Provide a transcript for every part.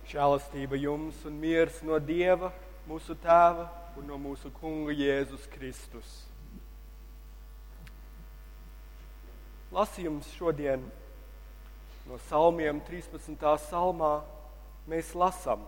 Žēlastība jums un miers no Dieva, mūsu Tēva un no mūsu Kunga Jēzus Kristus. Lasījums šodien no salmiem 13. salmā mēs lasām.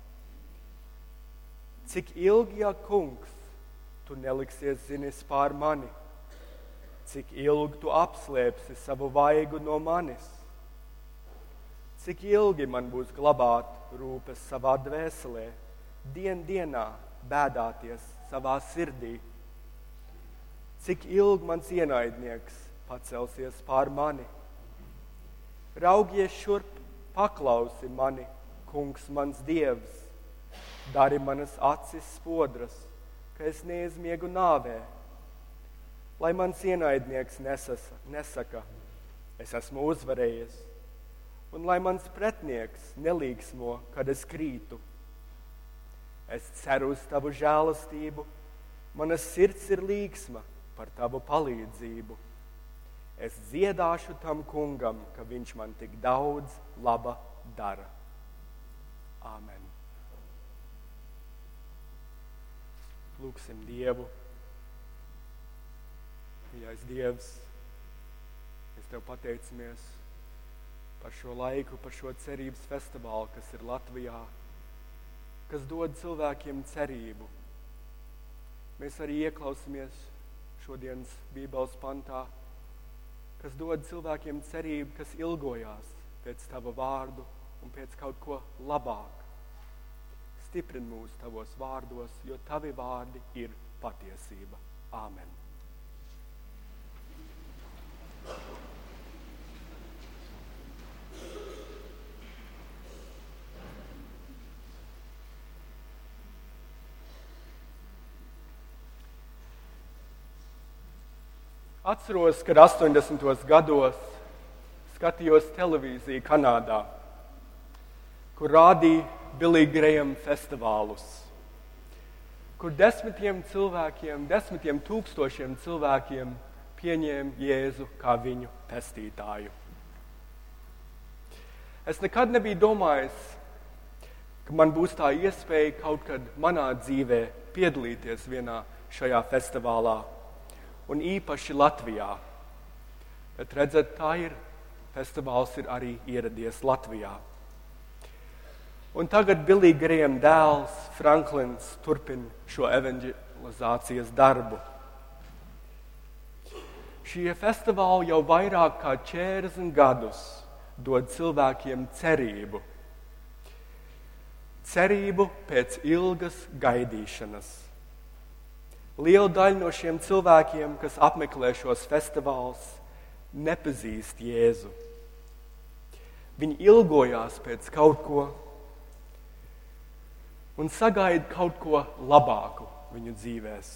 Cik ilgi, ja kungs, tu neliksies zinis pār mani? Cik ilgi tu apslēpsi savu vaigu no manis? Cik ilgi man būs glabāt rūpes savā dvēselē, dienā bēdāties savā sirdī? Cik ilgi mans ienaidnieks pacelsies pār mani? Raugies šurp, paklausi mani, kungs mans Dievs, dari manas acis spodras, ka es neizmiegu nāvē. Lai mans ienaidnieks nesaka, es esmu uzvarējies, un lai mans pretnieks nelīgsmo, kad es krītu. Es ceru uz tavu žēlastību, mana sirds ir līgsma par tavu palīdzību. Es dziedāšu tam kungam, ka viņš man tik daudz laba dara. Āmen. Lūksim Dievu. Mīļais Dievs, mēs Tev pateicamies par šo laiku, par šo cerības festivālu, kas ir Latvijā, kas dod cilvēkiem cerību. Mēs arī ieklausāmies šodienas Bībeles pantā, kas dod cilvēkiem cerību, kas ilgojās pēc Tava vārdu un pēc kaut ko labāk. Stiprini mūs Tavos vārdos, jo Tavi vārdi ir patiesība. Āmen. Atceros, kad 80. gados skatījos televīziju Kanādā, kur rādīja Billy Graham festivālus, kur desmitiem tūkstošiem cilvēkiem pieņēma Jēzu kā viņu pestītāju. Es nekad nebiju domājis, ka man būs tā iespēja kaut kad manā dzīvē piedalīties vienā šajā festivālā, un īpaši Latvijā. Bet redzat, tā ir. Festivāls ir arī ieradies Latvijā. Un tagad Billy Graham dēls Franklins turpina šo evanģelizācijas darbu. Šie festivāli jau vairāk kā 40 gadus dod cilvēkiem cerību. Cerību pēc ilgas gaidīšanas. Liela daļa no šiem cilvēkiem, kas apmeklē šos festivālus, nepazīst Jēzu. Viņi ilgojās pēc kaut ko un sagaida kaut ko labāku viņu dzīvēs.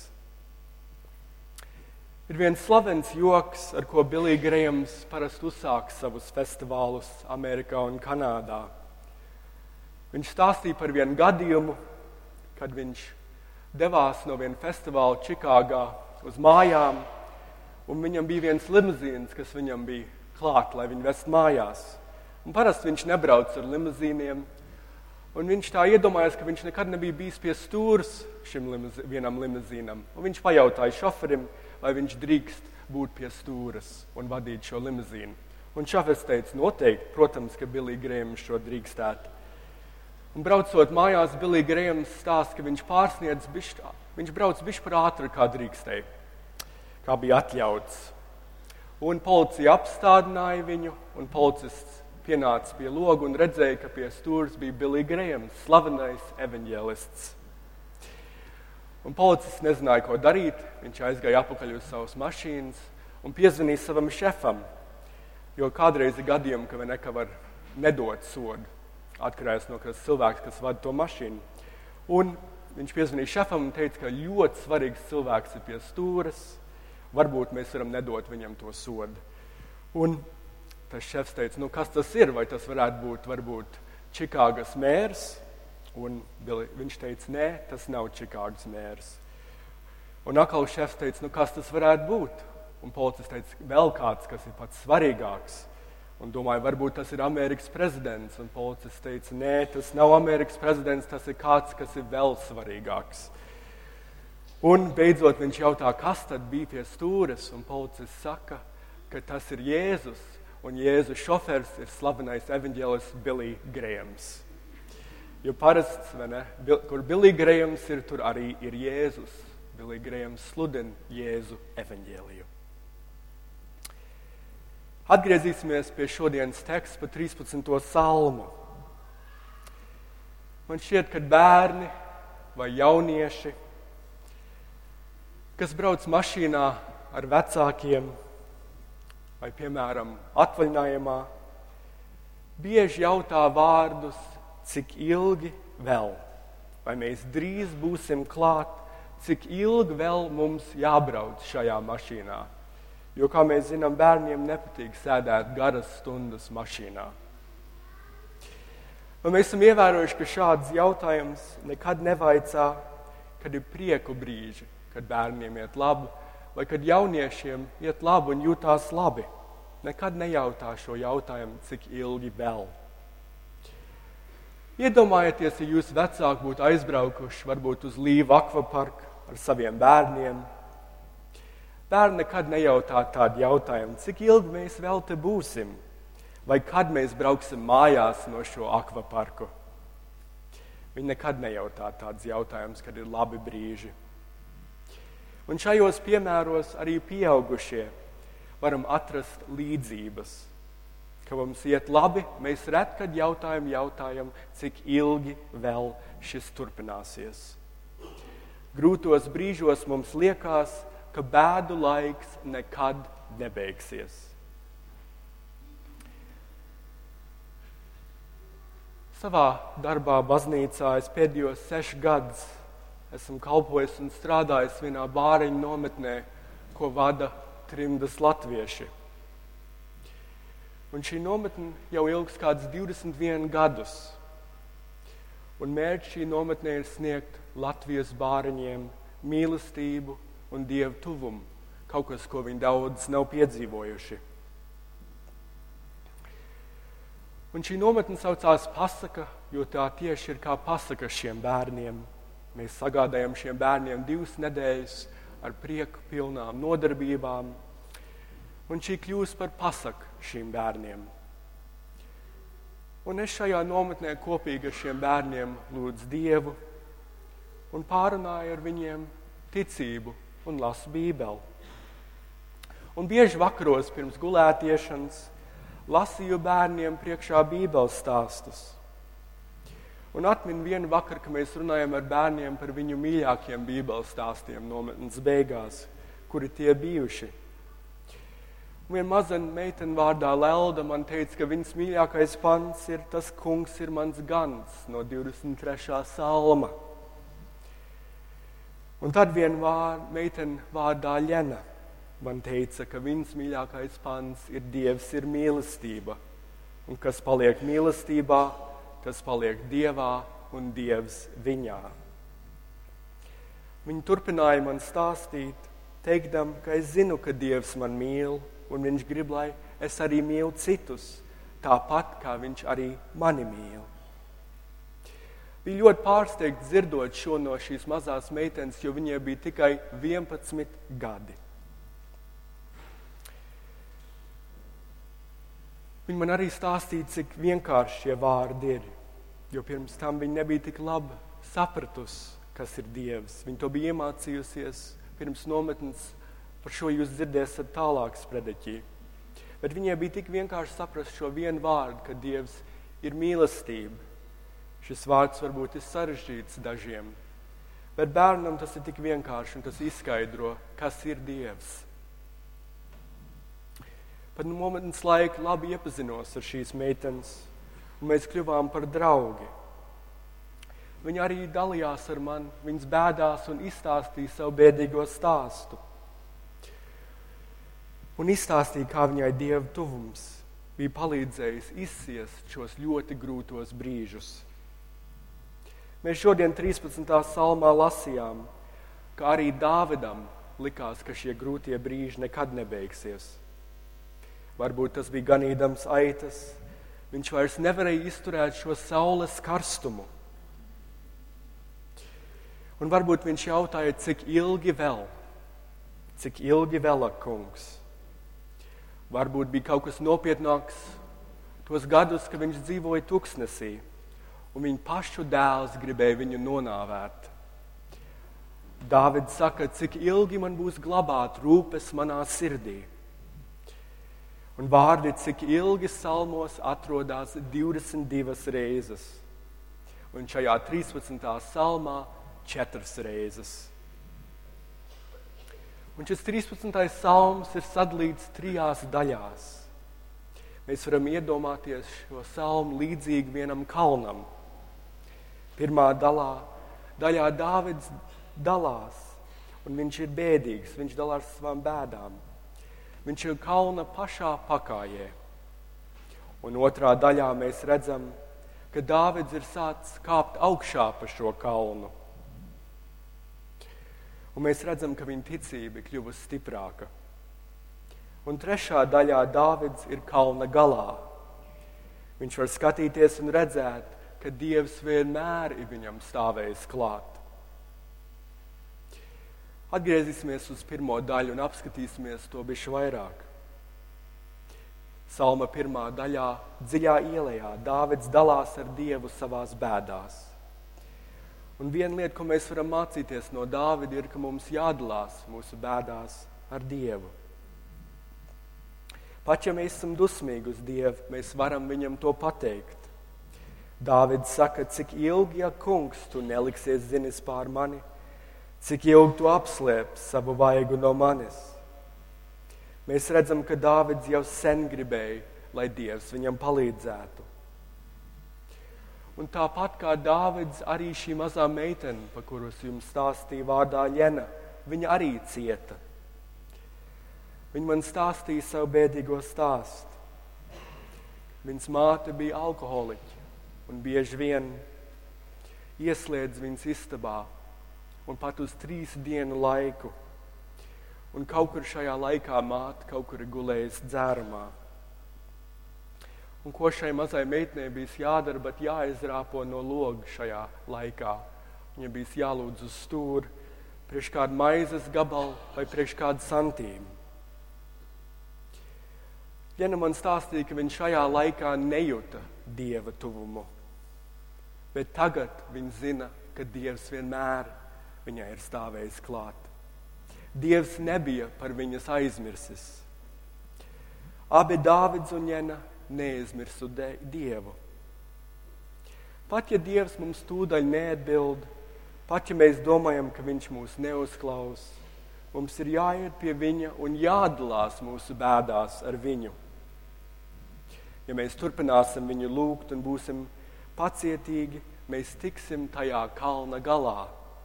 Ir viens slavens joks, ar ko Billy Grahams parasti uzsāk savus festivālus Amerikā un Kanādā. Viņš stāstīja par vienu gadījumu, kad viņš devās no viena festivāla Čikāgā uz mājām, un viņam bija viens limuzīns, kas viņam bija klāt, lai viņu vest mājās. Un parasti viņš nebrauc ar limuzīniem, un viņš tā iedomājās, ka viņš nekad nebija bijis pie stūras šim vienam limuzīnam. Un viņš pajautāja šoferim, vai viņš drīkst būt pie stūras un vadīt šo limuzīnu. Un šoferis teica, noteikti, protams, ka Billy Graham šo drīkstētu. Un braucot mājās, Billy Grahams stāsta, ka viņš brauc bišķi par ātri, kā drīkstēja, kā bija atļauts. Un policija apstādināja viņu, un policists pienāca pie loga un redzēja, ka pie stūras bija Billy Grahams, slavenais evaņģēlists. Un policists nezināja, ko darīt, viņš aizgāja atpakaļ uz savas mašīnas un piezvanīja savam šefam, jo kādreiz ir gadījumi, ka vieneka var nedot sodu. Atkarējās no cilvēks, kas vada to mašīnu. Un viņš piezvanīja šefam un teica, ka ļoti svarīgs cilvēks ir pie stūras, varbūt mēs varam nedot viņam to sodu. Un tas šefs teica, kas tas ir, vai tas varētu būt Čikāgas mērs? Un viņš teica, nē, tas nav Čikāgas mērs. Un atkal šefs teica, kas tas varētu būt? Un policists teica, vēl kāds, kas ir pats svarīgāks. Un domāju, varbūt tas ir Amerikas prezidents. Un policists teica, nē, tas nav Amerikas prezidents, tas ir kāds, kas ir vēl svarīgāks. Un beidzot viņš jautā, kas tad bija pie stūres, un policists saka, ka tas ir Jēzus, un Jēzus šofers ir slavenais evaņģēlists Billy Grahams. Jo parasts, vai ne, kur Billy Grahams ir, tur arī ir Jēzus. Billy Grahams sludina Jēzu evaņģēliju. Atgriezīsimies pie šodienas teksta pa 13. salmu. Man šķiet, ka bērni vai jaunieši, kas brauc mašīnā ar vecākiem vai, piemēram, atvaļinājumā, bieži jautā vārdus, cik ilgi vēl, vai mēs drīz būsim klāt, cik ilgi vēl mums jābrauc šajā mašīnā. Jo, kā mēs zinām, bērniem nepatīk sēdēt garas stundas mašīnā. Un mēs esam ievērojuši, ka šāds jautājums nekad nevaicā, kad ir prieku brīži, kad bērniem iet labi, vai kad jauniešiem iet labi un jūtās labi. Nekad nejautā šo jautājumu, cik ilgi vēl. Iedomājieties, ja jūs vecāki būtu aizbraukuši varbūt uz Līvu akvaparku ar saviem bērniem. Bērni nekad nejautā tādu jautājumu, cik ilgi mēs vēl te būsim, vai kad mēs brauksim mājās no šo akvaparku. Viņi nekad nejautā tādus jautājumus, kad ir labi brīži. Un šajos piemēros arī pieaugušie varam atrast līdzības. Ka mums iet labi, mēs retkad jautājam, cik ilgi vēl šis turpināsies. Grūtos brīžos mums liekas, ka bēdu laiks nekad nebeigsies. Savā darbā baznīcā es pēdējos 6 gadus esmu kalpojis un strādājis vienā bāriņu nometnē, ko vada trimdas latvieši. Un šī nometne jau ilgs kāds 21 gadus. Un mērķis šī nometnē ir sniegt Latvijas bāriņiem mīlestību un Dievu tuvumu, kaut kas, ko viņi daudz nav piedzīvojuši. Un šī nometne saucās Pasaka, jo tā tieši ir kā pasaka šiem bērniem. Mēs sagādājam šiem bērniem 2 nedēļas ar prieku pilnām nodarbībām, un šī kļūst par pasaku šīm bērniem. Un es šajā nometnē kopīgi ar šiem bērniem lūdzu Dievu un pārunāju ar viņiem ticību un lasu Bībeli. Un bieži vakaros pirms gulētiešanas lasīju bērniem priekšā Bībeles stāstus. Un atminu vienu vakaru, ka mēs runājam ar bērniem par viņu mīļākiem Bībeles stāstiem nometnes beigās, kuri tie bijuši. Un viena maza meitene vārdā Lelda man teica, ka viņas mīļākais pants ir tas kungs ir mans gans no 23. salma. Un tad viena meitene vārdā Ļena man teica, ka viņas mīļākais pants ir Dievs ir mīlestība. Un kas paliek mīlestībā, tas paliek Dievā un Dievs viņā. Viņi turpināja man stāstīt, teikdam, ka es zinu, ka Dievs man mīl, un viņš grib, lai es arī mīlu citus, tāpat kā viņš arī mani mīl. Bija ļoti pārsteigti dzirdot šo no šīs mazās meitenes, jo viņai bija tikai 11 gadi. Viņa man arī stāstīja, cik vienkārši šie vārdi ir, jo pirms tam viņa nebija tik labi sapratusi, kas ir Dievs. Viņa to bija iemācījusies pirms nometnes, par šo jūs dzirdēsiet tālāk sprediķī. Bet viņai bija tik vienkārši saprast šo vienu vārdu, ka Dievs ir mīlestība. Šis vārds varbūt ir sarežģīts dažiem, bet bērnam tas ir tik vienkārši un tas izskaidro, kas ir Dievs. Pat nometnes laiku labi iepazinos ar šīs meitenes, un mēs kļuvām par draugi. Viņa arī dalījās ar mani, viņas bēdās un izstāstīja savu bēdīgo stāstu. Un izstāstīja, kā viņai Dieva tuvums bija palīdzējis izciest šos ļoti grūtos brīžus. Mēs šodien 13. salmā lasījām, ka arī Dāvidam likās, ka šie grūtie brīži nekad nebeigsies. Varbūt tas bija ganīdams aitas. Viņš vairs nevarēja izturēt šo saules karstumu. Un varbūt viņš jautāja, cik ilgi vēl, kungs. Varbūt bija kaut kas nopietnāks tos gadus, kad viņš dzīvoja tuksnesī, un viņa pašu dēls gribēja viņu nonāvēt. Dāvids saka, cik ilgi man būs glabāt rūpes manā sirdī. Un vārdi, cik ilgi salmos atrodās 22 reizes. Un šajā 13. salmā 4 reizes. Un šis 13. salms ir sadalīts 3 daļās. Mēs varam iedomāties šo salmu līdzīgi vienam kalnam. Pirmā daļā Dāvids dalās, un viņš ir bēdīgs, viņš dalās savām bēdām. Viņš ir kalna pašā pakājē. Un otrā daļā mēs redzam, ka Dāvids ir sācis kāpt augšā pa šo kalnu. Un mēs redzam, ka viņa ticība ir kļuvusi stiprāka. Un trešā daļā Dāvids ir kalna galā. Viņš var skatīties un redzēt, ka Dievs vienmēr ir viņam stāvējis klāt. Atgriezīsimies uz pirmo daļu un apskatīsimies to bišķi vairāk. Salma 1. daļā, dziļā ielejā, Dāvids dalās ar Dievu savās bēdās. Un viena lieta, ko mēs varam mācīties no Dāvida, ir, ka mums jādalās mūsu bēdās ar Dievu. Pat ja mēs esam dusmīgi uz Dievu, mēs varam viņam to pateikt. Dāvids saka, cik ilgi, ja kungs, tu neliksies zinis pār mani, cik ilgi tu apslēps savu vaigu no manis. Mēs redzam, ka Dāvids jau sen gribēja, lai Dievs viņam palīdzētu. Un tāpat kā Dāvids, arī šī mazā meitene, pa kurus jums stāstīja vārdā Ļena, viņa arī cieta. Viņa man stāstīja savu bēdīgo stāstu. Viņas māte bija alkoholiķa un bieži vien ieslēdz viņas istabā un pat uz 3 dienu laiku. Un kaut kur šajā laikā māte kaut kur ir gulējusi dzērumā. Un ko šai mazai meitnei bija jādara, bet jāizrāpo no loga šajā laikā. Viņa bija jālūdz uz stūri, priekš kādu maizes gabalu vai priekš kādu santīmu. Jena man stāstīja, ka viņš šajā laikā nejuta Dieva tuvumu. Bet tagad viņš zina, ka Dievs vienmēr viņai ir stāvējis klāt. Dievs nebija par viņas aizmirsis. Abi Dāvids un Jena neaizmirsu Dievu. Pat ja Dievs mums tūdaļ neatbild, pat ja mēs domājam, ka viņš mūs neuzklaus, mums ir jāiet pie viņa un jādalās mūsu bēdās ar viņu. Ja mēs turpināsim viņu lūgt un būsim pacietīgi, mēs tiksim tajā kalna galā.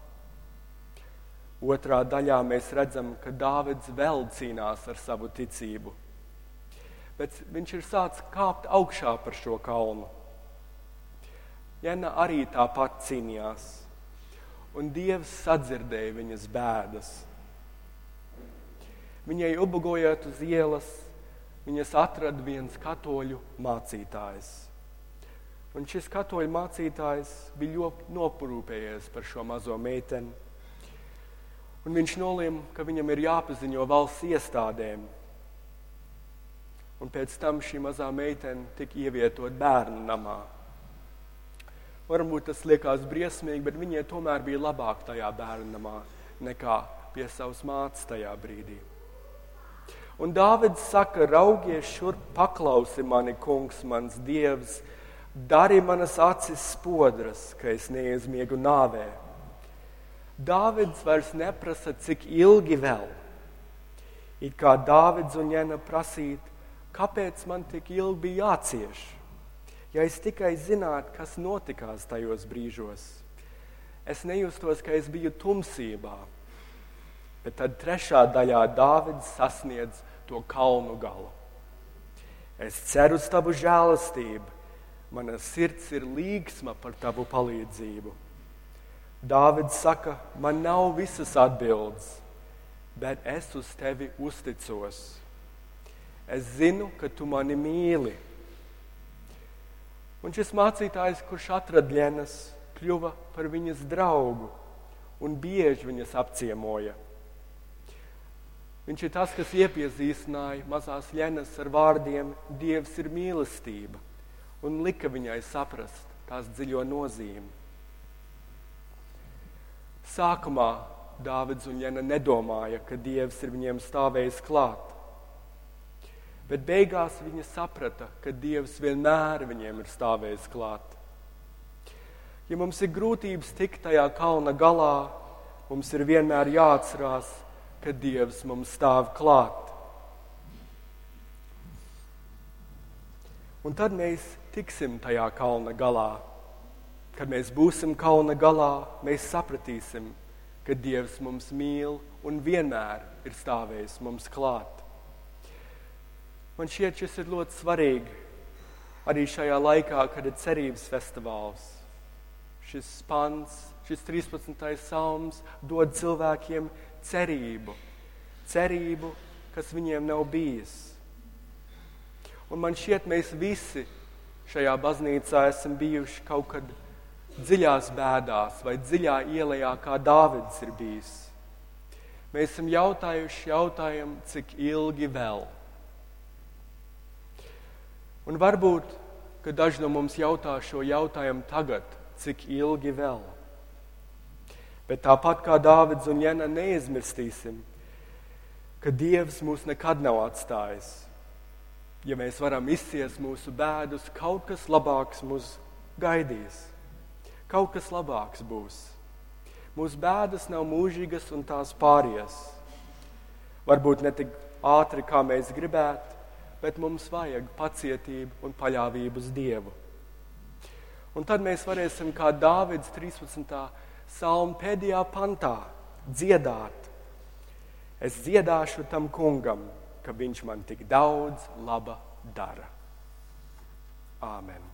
Otrā daļā mēs redzam, ka Dāvids vēl cīnās ar savu ticību. Bet viņš ir sācis kāpt augšā par šo kalnu. Jena arī tāpat cīnījās. Un Dievs sadzirdēja viņas bēdas. Viņai ubagojot uz ielas, viņas atrada viens katoļu mācītājs. Un šis katoļu mācītājs bija ļoti noparūpējies par šo mazo meiteni. Un viņš nolēma, ka viņam ir jāpaziņo valsts iestādēm. Un pēc tam šī mazā meitene tika ievietot bērnu namā. Varbūt tas liekas briesmīgi, bet viņai tomēr bija labāk tajā bērnu namā nekā pie savas mātes tajā brīdī. Un Dāvids saka, raugies šurp, paklausi mani, kungs, mans Dievs, dari manas acis spodras, ka es neaizmiegu nāvē. Dāvids vairs neprasa, cik ilgi vēl. It kā Dāvids un Jena prasīt, kāpēc man tik ilgi bija jācieš? Ja es tikai zinātu, kas notikās tajos brīžos, es nejustos, ka es biju tumsībā. Bet tad trešā daļā Dāvids sasniedz to kalnu galu. Es ceru uz tavu žēlastību, mana sirds ir līgsma par tavu palīdzību. Dāvids saka, man nav visas atbildes, bet es uz tevi uzticos. es zinu, ka tu mani mīli. Un šis mācītājs, kurš atrada Ļenas, kļuva par viņas draugu un bieži viņas apciemoja. Viņš ir tas, kas iepazīstināja mazās Ļenas ar vārdiem Dievs ir mīlestība un lika viņai saprast tās dziļo nozīmi. Sākumā Dāvids un Ļena nedomāja, ka Dievs ir viņiem stāvējis klāt. Bet beigās viņa saprata, ka Dievs vienmēr viņiem ir stāvējis klāt. Ja mums ir grūtības tikt tajā kalna galā, mums ir vienmēr jāatcerās, ka Dievs mums stāv klāt. Un tad mēs tiksim tajā kalna galā. Kad mēs būsim kalna galā, mēs sapratīsim, ka Dievs mums mīl un vienmēr ir stāvējis mums klāt. Man šķiet, šis ir ļoti svarīgi arī šajā laikā, kad ir cerības festivāls. Šis pants, šis 13. salms dod cilvēkiem cerību, kas viņiem nav bijis. Un man šķiet, mēs visi šajā baznīcā esam bijuši kaut kad dziļās bēdās vai dziļā ielejā, kā Dāvids ir bijis. Mēs esam jautājuši jautājumu, cik ilgi vēl. Un varbūt, ka daži no mums jautā šo jautājumu tagad, cik ilgi vēl. Bet tāpat kā Dāvids un Ļena neizmirstīsim, ka Dievs mūs nekad nav atstājis. Ja mēs varam izciest mūsu bēdus, kaut kas labāks mūs gaidīs. Kaut kas labāks būs. Mūsu bēdas nav mūžīgas un tās pāries. Varbūt ne tik ātri, kā mēs gribētu, bet mums vajag pacietību un paļāvību uz Dievu. Un tad mēs varēsim, kā Dāvids 13. salma pēdējā pantā, dziedāt. Es dziedāšu tam kungam, ka viņš man tik daudz laba dara. Āmen.